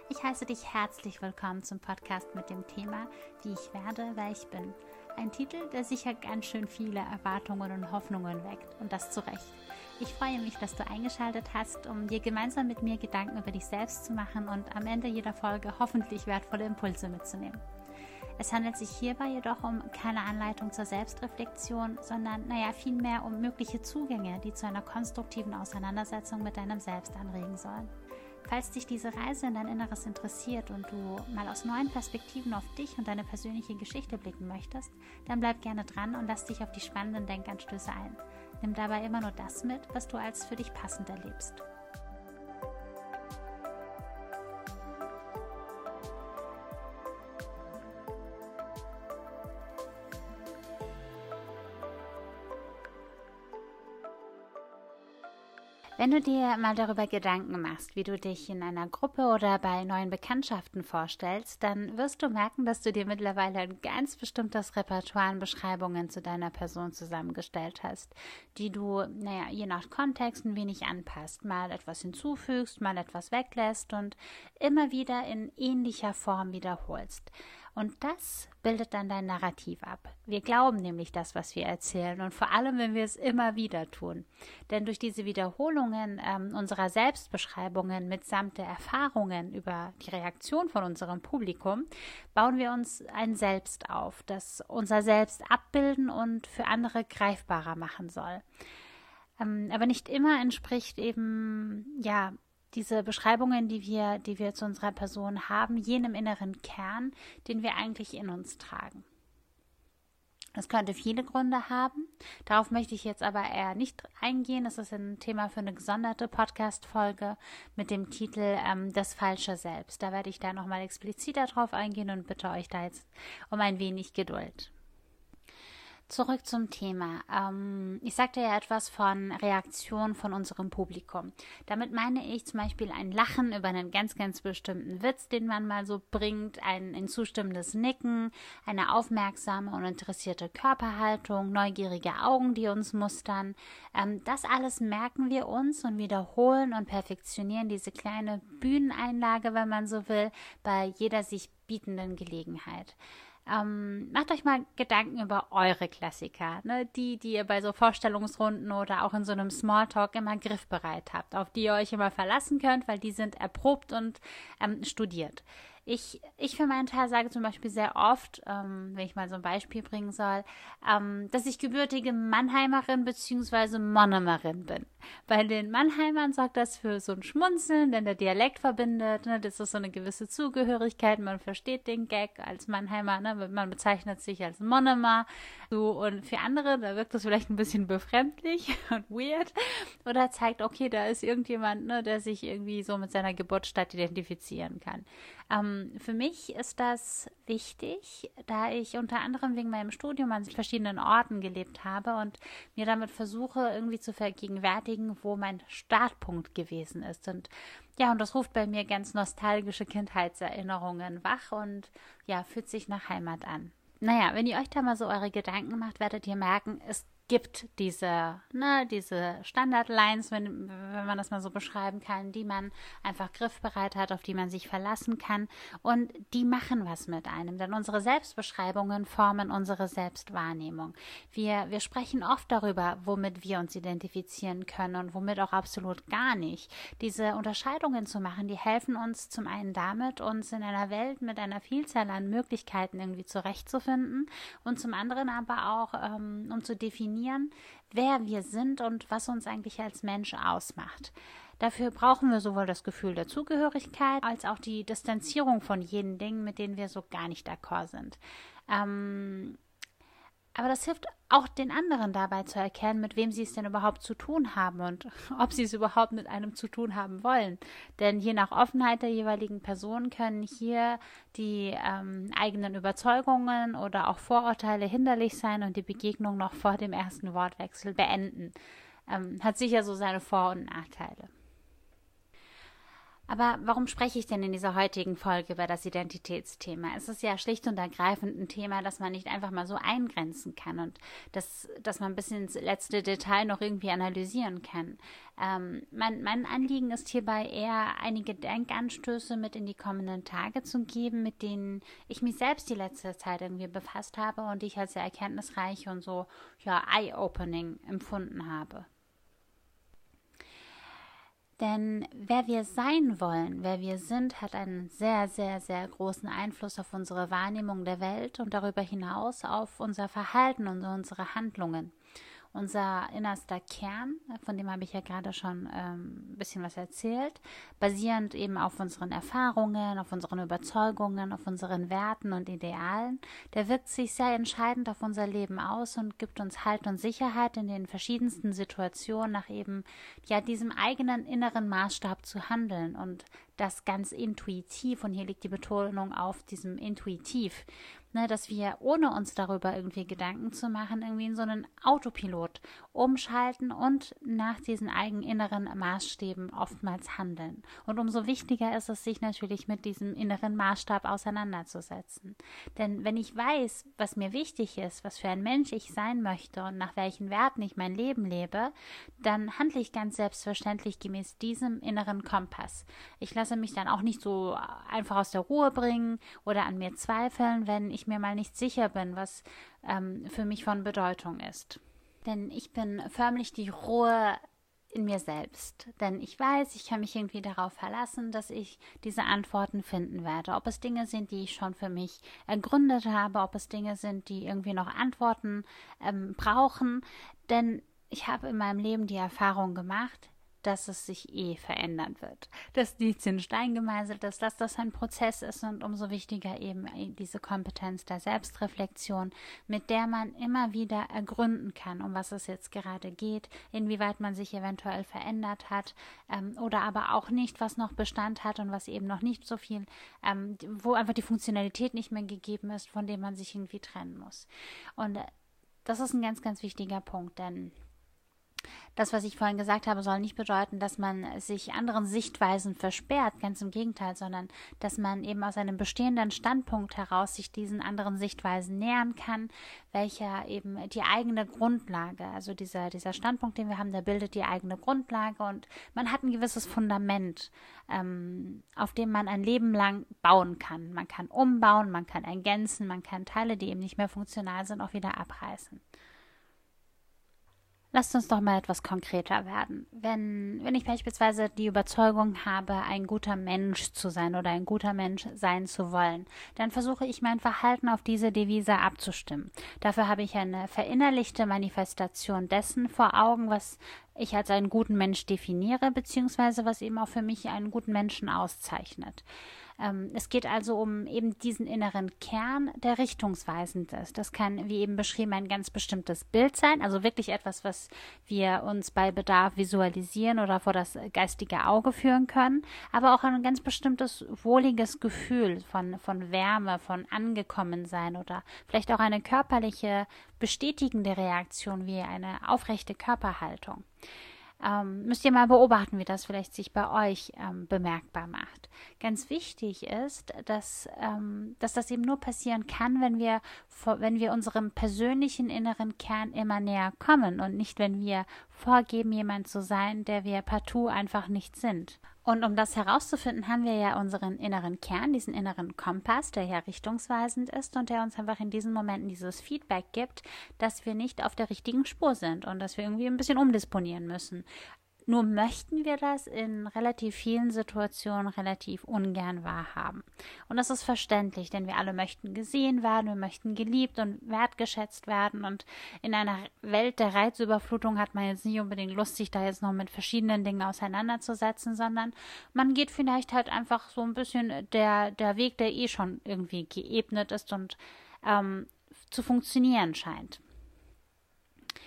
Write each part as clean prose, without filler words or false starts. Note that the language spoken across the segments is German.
Ich heiße dich herzlich willkommen zum Podcast mit dem Thema Wie ich werde, wer ich bin. Ein Titel, der sicher ganz schön viele Erwartungen und Hoffnungen weckt und das zu Recht. Ich freue mich, dass du eingeschaltet hast, um dir gemeinsam mit mir Gedanken über dich selbst zu machen und am Ende jeder Folge hoffentlich wertvolle Impulse mitzunehmen. Es handelt sich hierbei jedoch um keine Anleitung zur Selbstreflexion, sondern vielmehr um mögliche Zugänge, die zu einer konstruktiven Auseinandersetzung mit deinem Selbst anregen sollen. Falls dich diese Reise in dein Inneres interessiert und du mal aus neuen Perspektiven auf dich und deine persönliche Geschichte blicken möchtest, dann bleib gerne dran und lass dich auf die spannenden Denkanstöße ein. Nimm dabei immer nur das mit, was du als für dich passend erlebst. Wenn du dir mal darüber Gedanken machst, wie du dich in einer Gruppe oder bei neuen Bekanntschaften vorstellst, dann wirst du merken, dass du dir mittlerweile ein ganz bestimmtes Repertoire an Beschreibungen zu deiner Person zusammengestellt hast, die du, je nach Kontext ein wenig anpasst, mal etwas hinzufügst, mal etwas weglässt und immer wieder in ähnlicher Form wiederholst. Und das bildet dann dein Narrativ ab. Wir glauben nämlich das, was wir erzählen und vor allem, wenn wir es immer wieder tun. Denn durch diese Wiederholungen unserer Selbstbeschreibungen mitsamt der Erfahrungen über die Reaktion von unserem Publikum bauen wir uns ein Selbst auf, das unser Selbst abbilden und für andere greifbarer machen soll. Aber nicht immer entspricht eben, diese Beschreibungen, die wir zu unserer Person haben, jenem inneren Kern, den wir eigentlich in uns tragen. Das könnte viele Gründe haben. Darauf möchte ich jetzt aber eher nicht eingehen. Das ist ein Thema für eine gesonderte Podcast-Folge mit dem Titel Das falsche Selbst. Da werde ich da nochmal expliziter drauf eingehen und bitte euch da jetzt um ein wenig Geduld. Zurück zum Thema. Ich sagte ja etwas von Reaktion von unserem Publikum. Damit meine ich zum Beispiel ein Lachen über einen ganz, ganz bestimmten Witz, den man mal so bringt, ein zustimmendes Nicken, eine aufmerksame und interessierte Körperhaltung, neugierige Augen, die uns mustern. Das alles merken wir uns und wiederholen und perfektionieren diese kleine Bühneneinlage, wenn man so will, bei jeder sich bietenden Gelegenheit. Macht euch mal Gedanken über eure Klassiker, die ihr bei so Vorstellungsrunden oder auch in so einem Smalltalk immer griffbereit habt, auf die ihr euch immer verlassen könnt, weil die sind erprobt und studiert. Ich für meinen Teil sage zum Beispiel sehr oft, wenn ich mal so ein Beispiel bringen soll, dass ich gebürtige Mannheimerin bzw. Monomerin bin. Bei den Mannheimern sorgt das für so ein Schmunzeln, denn der Dialekt verbindet, das ist so eine gewisse Zugehörigkeit, man versteht den Gag als Mannheimer, man bezeichnet sich als Monomer, so, und für andere, da wirkt das vielleicht ein bisschen befremdlich und weird oder zeigt, okay, da ist irgendjemand, der sich irgendwie so mit seiner Geburtsstadt identifizieren kann. Für mich ist das wichtig, da ich unter anderem wegen meinem Studium an verschiedenen Orten gelebt habe und mir damit versuche, irgendwie zu vergegenwärtigen, wo mein Startpunkt gewesen ist. Und das ruft bei mir ganz nostalgische Kindheitserinnerungen wach und fühlt sich nach Heimat an. Wenn ihr euch da mal so eure Gedanken macht, werdet ihr merken, es gibt diese Standardlines, wenn man das mal so beschreiben kann, die man einfach griffbereit hat, auf die man sich verlassen kann, und die machen was mit einem, denn unsere Selbstbeschreibungen formen unsere Selbstwahrnehmung. Wir sprechen oft darüber, womit wir uns identifizieren können und womit auch absolut gar nicht. Diese Unterscheidungen zu machen, die helfen uns zum einen damit, uns in einer Welt mit einer Vielzahl an Möglichkeiten irgendwie zurechtzufinden und zum anderen aber auch, um zu definieren, wer wir sind und was uns eigentlich als Mensch ausmacht. Dafür brauchen wir sowohl das Gefühl der Zugehörigkeit als auch die Distanzierung von jenen Dingen, mit denen wir so gar nicht d'accord sind. Aber das hilft auch den anderen dabei zu erkennen, mit wem sie es denn überhaupt zu tun haben und ob sie es überhaupt mit einem zu tun haben wollen. Denn je nach Offenheit der jeweiligen Person können hier die eigenen Überzeugungen oder auch Vorurteile hinderlich sein und die Begegnung noch vor dem ersten Wortwechsel beenden. Hat sicher so seine Vor- und Nachteile. Aber warum spreche ich denn in dieser heutigen Folge über das Identitätsthema? Es ist ja schlicht und ergreifend ein Thema, das man nicht einfach mal so eingrenzen kann und dass man bis ins letzte Detail noch irgendwie analysieren kann. Mein Anliegen ist hierbei eher, einige Denkanstöße mit in die kommenden Tage zu geben, mit denen ich mich selbst die letzte Zeit irgendwie befasst habe und die ich als sehr erkenntnisreich und so, ja, eye-opening empfunden habe. Denn wer wir sein wollen, wer wir sind, hat einen sehr, sehr, sehr großen Einfluss auf unsere Wahrnehmung der Welt und darüber hinaus auf unser Verhalten und unsere Handlungen. Unser innerster Kern, von dem habe ich ja gerade schon ein bisschen was erzählt, basierend eben auf unseren Erfahrungen, auf unseren Überzeugungen, auf unseren Werten und Idealen, der wirkt sich sehr entscheidend auf unser Leben aus und gibt uns Halt und Sicherheit in den verschiedensten Situationen nach eben ja diesem eigenen inneren Maßstab zu handeln und das ganz intuitiv, und hier liegt die Betonung auf diesem intuitiv, dass wir, ohne uns darüber irgendwie Gedanken zu machen, irgendwie in so einen Autopilot umschalten und nach diesen eigenen inneren Maßstäben oftmals handeln. Und umso wichtiger ist es, sich natürlich mit diesem inneren Maßstab auseinanderzusetzen. Denn wenn ich weiß, was mir wichtig ist, was für ein Mensch ich sein möchte und nach welchen Werten ich mein Leben lebe, dann handle ich ganz selbstverständlich gemäß diesem inneren Kompass. Ich lasse mich dann auch nicht so einfach aus der Ruhe bringen oder an mir zweifeln, wenn ich mir mal nicht sicher bin, was für mich von Bedeutung ist. Denn ich bin förmlich die Ruhe in mir selbst. Denn ich weiß, ich kann mich irgendwie darauf verlassen, dass ich diese Antworten finden werde. Ob es Dinge sind, die ich schon für mich ergründet habe, ob es Dinge sind, die irgendwie noch Antworten brauchen. Denn ich habe in meinem Leben die Erfahrung gemacht, dass es sich verändern wird. Dass nichts in Stein gemeißelt ist, dass das ein Prozess ist und umso wichtiger eben diese Kompetenz der Selbstreflexion, mit der man immer wieder ergründen kann, um was es jetzt gerade geht, inwieweit man sich eventuell verändert hat oder aber auch nicht, was noch Bestand hat und was eben noch nicht so viel, wo einfach die Funktionalität nicht mehr gegeben ist, von dem man sich irgendwie trennen muss. Und das ist ein ganz, ganz wichtiger Punkt, denn das, was ich vorhin gesagt habe, soll nicht bedeuten, dass man sich anderen Sichtweisen versperrt, ganz im Gegenteil, sondern dass man eben aus einem bestehenden Standpunkt heraus sich diesen anderen Sichtweisen nähern kann, welcher eben die eigene Grundlage, also dieser Standpunkt, den wir haben, der bildet die eigene Grundlage und man hat ein gewisses Fundament, auf dem man ein Leben lang bauen kann. Man kann umbauen, man kann ergänzen, man kann Teile, die eben nicht mehr funktional sind, auch wieder abreißen. Lasst uns doch mal etwas konkreter werden. Wenn ich beispielsweise die Überzeugung habe, ein guter Mensch zu sein oder ein guter Mensch sein zu wollen, dann versuche ich mein Verhalten auf diese Devise abzustimmen. Dafür habe ich eine verinnerlichte Manifestation dessen vor Augen, was ich als einen guten Mensch definiere, beziehungsweise was eben auch für mich einen guten Menschen auszeichnet. Es geht also um eben diesen inneren Kern, der richtungsweisend ist. Das kann, wie eben beschrieben, ein ganz bestimmtes Bild sein, also wirklich etwas, was wir uns bei Bedarf visualisieren oder vor das geistige Auge führen können, aber auch ein ganz bestimmtes wohliges Gefühl von Wärme, von Angekommensein oder vielleicht auch eine körperliche, bestätigende Reaktion wie eine aufrechte Körperhaltung. Müsst ihr mal beobachten, wie das vielleicht sich bei euch bemerkbar macht. Ganz wichtig ist, dass das eben nur passieren kann, wenn wir unserem persönlichen inneren Kern immer näher kommen und nicht, wenn wir vorgeben, jemand zu sein, der wir partout einfach nicht sind. Und um das herauszufinden, haben wir ja unseren inneren Kern, diesen inneren Kompass, der ja richtungsweisend ist und der uns einfach in diesen Momenten dieses Feedback gibt, dass wir nicht auf der richtigen Spur sind und dass wir irgendwie ein bisschen umdisponieren müssen. Nur möchten wir das in relativ vielen Situationen relativ ungern wahrhaben. Und das ist verständlich, denn wir alle möchten gesehen werden, wir möchten geliebt und wertgeschätzt werden. Und in einer Welt der Reizüberflutung hat man jetzt nicht unbedingt Lust, sich da jetzt noch mit verschiedenen Dingen auseinanderzusetzen, sondern man geht vielleicht halt einfach so ein bisschen der Weg, der schon irgendwie geebnet ist und zu funktionieren scheint.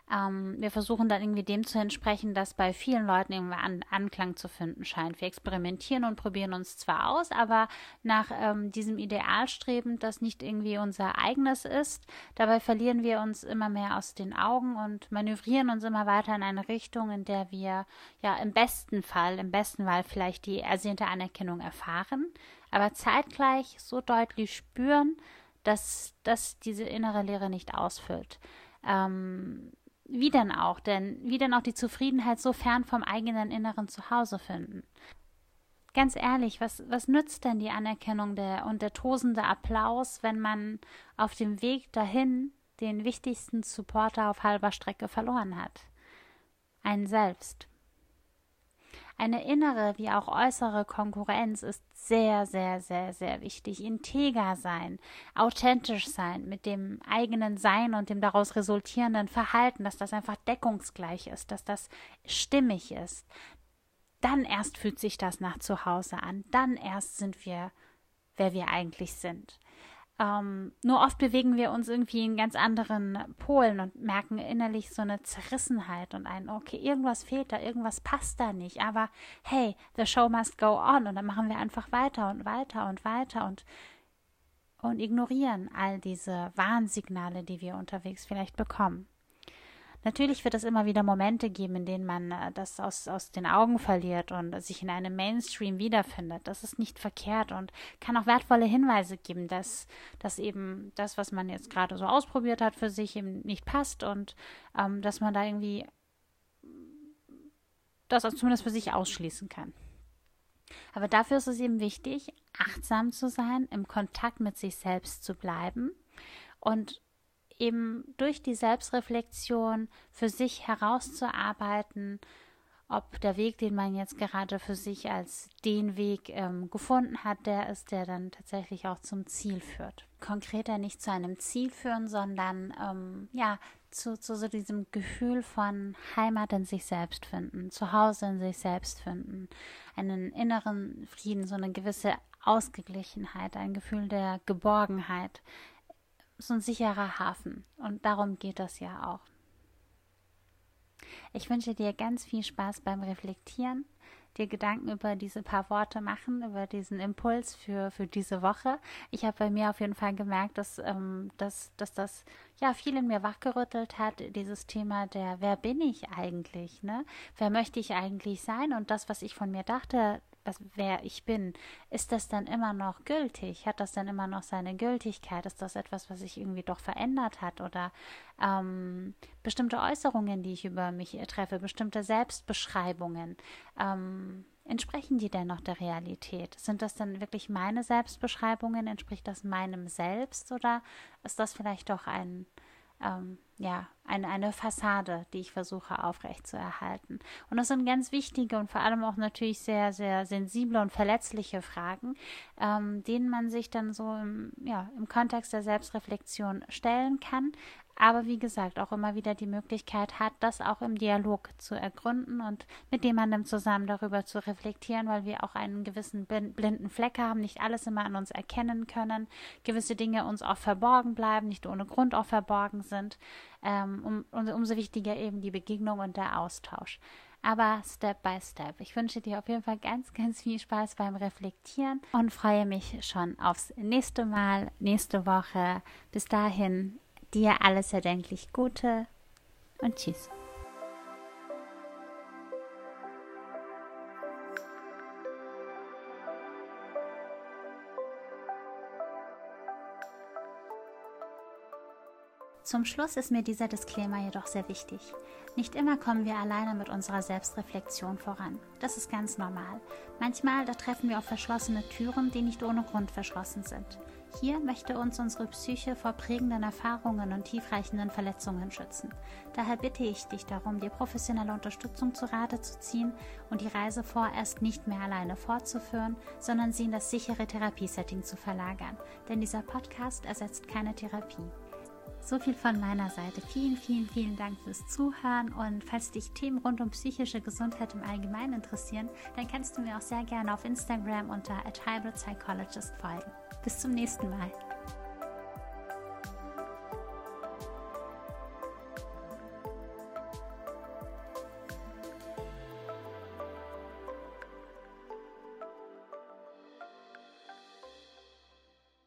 Wir versuchen dann irgendwie dem zu entsprechen, dass bei vielen Leuten irgendwie Anklang zu finden scheint. Wir experimentieren und probieren uns zwar aus, aber nach diesem Idealstreben, das nicht irgendwie unser eigenes ist, dabei verlieren wir uns immer mehr aus den Augen und manövrieren uns immer weiter in eine Richtung, in der wir ja im besten Fall vielleicht die ersehnte Anerkennung erfahren, aber zeitgleich so deutlich spüren, dass diese innere Leere nicht ausfüllt. Wie denn auch die Zufriedenheit so fern vom eigenen inneren Zuhause finden? Ganz ehrlich, was nützt denn die Anerkennung und der tosende Applaus, wenn man auf dem Weg dahin den wichtigsten Supporter auf halber Strecke verloren hat? Einen selbst. Eine innere wie auch äußere Konkurrenz ist sehr, sehr, sehr, sehr wichtig. Integer sein, authentisch sein mit dem eigenen Sein und dem daraus resultierenden Verhalten, dass das einfach deckungsgleich ist, dass das stimmig ist. Dann erst fühlt sich das nach Zuhause an. Dann erst sind wir, wer wir eigentlich sind. Nur oft bewegen wir uns irgendwie in ganz anderen Polen und merken innerlich so eine Zerrissenheit und okay, irgendwas fehlt da, irgendwas passt da nicht, aber hey, the show must go on und dann machen wir einfach weiter und weiter und weiter und ignorieren all diese Warnsignale, die wir unterwegs vielleicht bekommen. Natürlich wird es immer wieder Momente geben, in denen man das aus den Augen verliert und sich in einem Mainstream wiederfindet. Das ist nicht verkehrt und kann auch wertvolle Hinweise geben, dass eben das, was man jetzt gerade so ausprobiert hat, für sich eben nicht passt und dass man da irgendwie das zumindest für sich ausschließen kann. Aber dafür ist es eben wichtig, achtsam zu sein, im Kontakt mit sich selbst zu bleiben und eben durch die Selbstreflexion für sich herauszuarbeiten, ob der Weg, den man jetzt gerade für sich als den Weg gefunden hat, der ist, der dann tatsächlich auch zum Ziel führt. Konkreter nicht zu einem Ziel führen, sondern zu so diesem Gefühl von Heimat in sich selbst finden, Zuhause in sich selbst finden, einen inneren Frieden, so eine gewisse Ausgeglichenheit, ein Gefühl der Geborgenheit, so ein sicherer Hafen. Und darum geht das ja auch. Ich wünsche dir ganz viel Spaß beim Reflektieren, dir Gedanken über diese paar Worte machen, über diesen Impuls für diese Woche. Ich habe bei mir auf jeden Fall gemerkt, dass das ja viel in mir wachgerüttelt hat, dieses Thema der wer bin ich eigentlich, ne? Wer möchte ich eigentlich sein? Und das, was ich von mir dachte, wer ich bin, ist das dann immer noch gültig? Hat das dann immer noch seine Gültigkeit? Ist das etwas, was sich irgendwie doch verändert hat? Oder bestimmte Äußerungen, die ich über mich treffe, bestimmte Selbstbeschreibungen, entsprechen die denn noch der Realität? Sind das dann wirklich meine Selbstbeschreibungen? Entspricht das meinem Selbst? Oder ist das vielleicht doch eine Fassade, die ich versuche aufrechtzuerhalten. Und das sind ganz wichtige und vor allem auch natürlich sehr, sehr sensible und verletzliche Fragen, denen man sich dann so im Kontext der Selbstreflexion stellen kann, aber wie gesagt auch immer wieder die Möglichkeit hat, das auch im Dialog zu ergründen und mit jemandem zusammen darüber zu reflektieren, weil wir auch einen gewissen blinden Fleck haben, nicht alles immer an uns erkennen können, gewisse Dinge uns auch verborgen bleiben, nicht ohne Grund auch verborgen sind, umso wichtiger eben die Begegnung und der Austausch. Aber Step by Step. Ich wünsche dir auf jeden Fall ganz, ganz viel Spaß beim Reflektieren und freue mich schon aufs nächste Mal, nächste Woche. Bis dahin, dir alles erdenklich Gute und tschüss. Zum Schluss ist mir dieser Disclaimer jedoch sehr wichtig. Nicht immer kommen wir alleine mit unserer Selbstreflexion voran. Das ist ganz normal. Manchmal, da treffen wir auf verschlossene Türen, die nicht ohne Grund verschlossen sind. Hier möchte uns unsere Psyche vor prägenden Erfahrungen und tiefreichenden Verletzungen schützen. Daher bitte ich dich darum, dir professionelle Unterstützung zu Rate zu ziehen und die Reise vorerst nicht mehr alleine fortzuführen, sondern sie in das sichere Therapiesetting zu verlagern. Denn dieser Podcast ersetzt keine Therapie. So viel von meiner Seite. Vielen, vielen, vielen Dank fürs Zuhören und falls dich Themen rund um psychische Gesundheit im Allgemeinen interessieren, dann kannst du mir auch sehr gerne auf Instagram unter @hybridpsychologist folgen. Bis zum nächsten Mal.